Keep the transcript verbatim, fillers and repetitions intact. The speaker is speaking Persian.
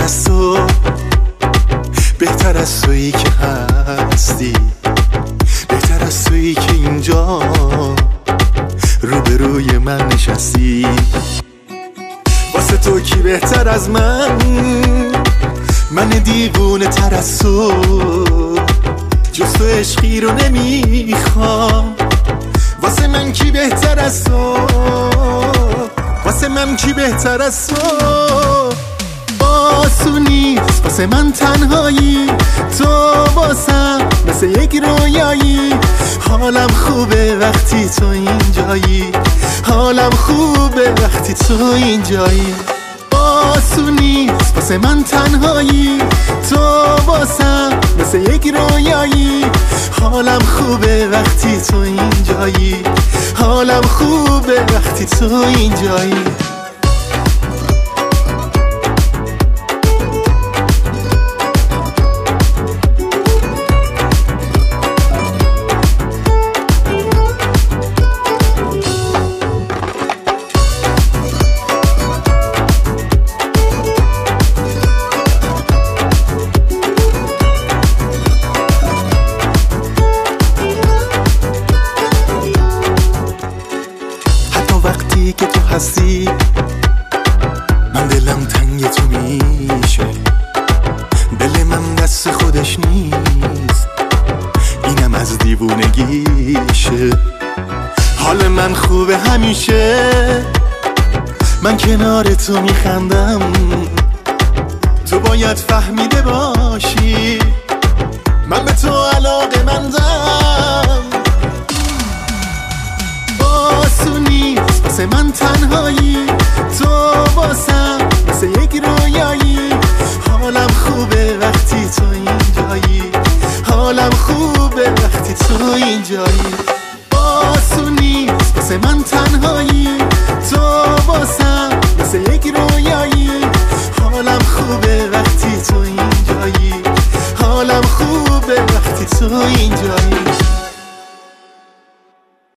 از تو، بهتر از تویی که هستی، بهتر از تویی که اینجا روبروی من نشستی. واسه تو کی بهتر از من، من دیوونه تر از تو، جز تو عشقی رو نمیخوام. واسه من کی بهتر از تو، واسه من کی بهتر از تو. آسونیست واسه من تنهایی، تو واسم مثل یک رویایی. حالم خوبه وقتی تو اینجایی، حالم خوبه وقتی تو اینجایی. آسونیست واسه من تنهایی، تو واسم مثل یک رویایی. حالم خوبه وقتی تو اینجایی، حالم خوبه وقتی تو اینجایی. وقتی که تو هستی من دلم تنگ تو میشه، دل من دست خودش نیست، اینم از دیوونگیشه. حال من خوبه همیشه، من کنار تو میخندم، تو باید فهمیده باشی من به تو علاقه مندم. آسونیست واسه من تنهایی، تو واسم مثل یک رویایی. حالم خوبه وقتی تو اینجایی، حالم خوبه وقتی تو اینجایی. آسونیست واسه من تنهایی، تو واسم مثل یک رویایی. حالم خوبه وقتی تو اینجایی، حالم خوبه وقتی تو اینجایی.